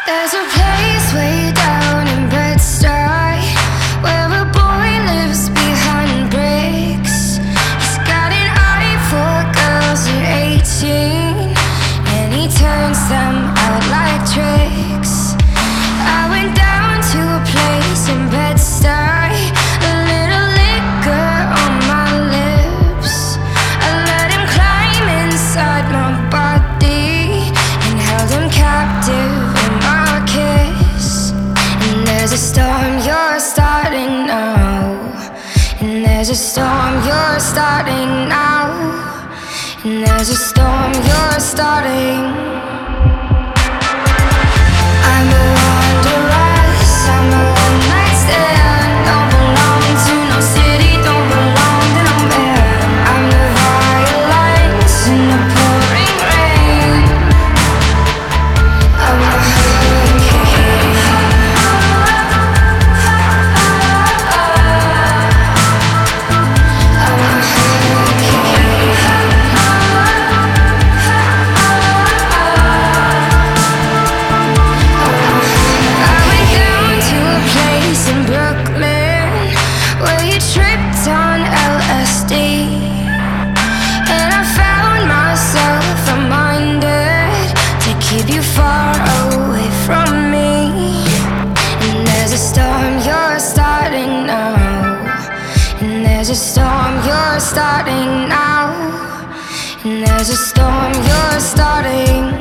There's a place way down in Bed-Stuy where a boy lives behind bricks. He's got an eye for girls at 18, and he turns them out like tricks. I went down to a place in Bed-Stuy, a little liquor on my lips. I let him climb inside my body and held him captive. There's a storm you're starting now, and there's a storm you're starting now, and there's a storm you're starting. I'm a wanderess, I'm a one-night stand. Don't belong to no city, don't belong to no man. I'm the violence in the pouring rain. I'm a hurricane. Keep you far away from me. And there's a storm you're starting now, and there's a storm you're starting now, and there's a storm you're starting.